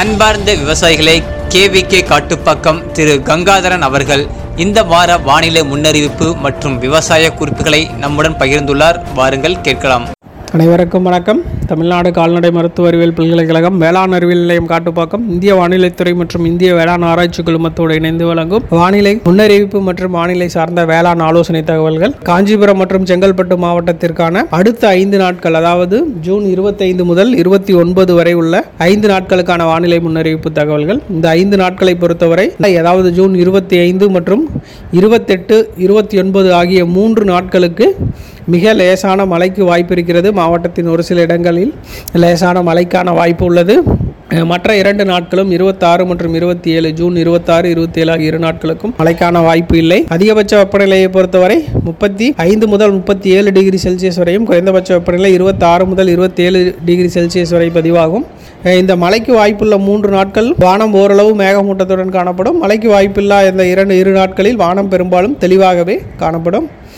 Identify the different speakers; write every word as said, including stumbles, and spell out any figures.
Speaker 1: அன்பார்ந்த விவசாயிகளை கேவிகே காட்டுப்பாக்கம் திரு கங்காதரன் அவர்கள் இந்த வார வானிலை முன்னறிவிப்பு மற்றும் விவசாய குறிப்புகளை நம்முடன் பகிர்ந்துள்ளார். வாருங்கள் கேட்கலாம்.
Speaker 2: அனைவருக்கும் வணக்கம். தமிழ்நாடு கால்நடை மருத்துவ அறிவியல் பல்கலைக்கழகம் வேளாண் அறிவியல் நிலையம் காட்டுப்பாக்கம் இந்திய வானிலைத்துறை மற்றும் இந்திய வேளாண் ஆராய்ச்சி குழுமத்தோடு இணைந்து வழங்கும் வானிலை முன்னறிவிப்பு மற்றும் வானிலை சார்ந்த வேளாண் ஆலோசனை தகவல்கள். காஞ்சிபுரம் மற்றும் செங்கல்பட்டு மாவட்டத்திற்கான அடுத்த ஐந்து நாட்கள், அதாவது ஜூன் இருபத்தி ஐந்து முதல் இருபத்தி ஒன்பது வரை உள்ள ஐந்து நாட்களுக்கான வானிலை முன்னறிவிப்பு தகவல்கள். இந்த ஐந்து நாட்களை பொறுத்தவரை, அதாவது ஜூன் இருபத்தி ஐந்து மற்றும் இருபத்தெட்டு இருபத்தி ஒன்பது ஆகிய மூன்று நாட்களுக்கு மிக லேசான மழைக்கு வாய்ப்பு இருக்கிறது. மாவட்டத்தின் ஒரு சில இடங்களில் லேசான மழைக்கான வாய்ப்பு உள்ளது. மற்ற இரண்டு நாட்களும் இருபத்தாறு மற்றும் இருபத்தி ஏழு ஜூன் இருபத்தாறு இருபத்தி ஏழு ஆகிய இரு நாட்களுக்கும் மழைக்கான வாய்ப்பு இல்லை. அதிகபட்ச வெப்பநிலையை பொறுத்தவரை முப்பத்தி ஐந்து முதல் முப்பத்தி ஏழு டிகிரி செல்சியஸ் வரையும், குறைந்தபட்ச வெப்பநிலை இருபத்தி ஆறு முதல் இருபத்தி ஏழு டிகிரி செல்சியஸ் வரை பதிவாகும். இந்த மழைக்கு வாய்ப்புள்ள மூன்று நாட்கள் வானம் ஓரளவு மேகமூட்டத்துடன் காணப்படும். மழைக்கு வாய்ப்பில்லா இந்த இரண்டு இரு நாட்களில் வானம் பெரும்பாலும் தெளிவாகவே காணப்படும்.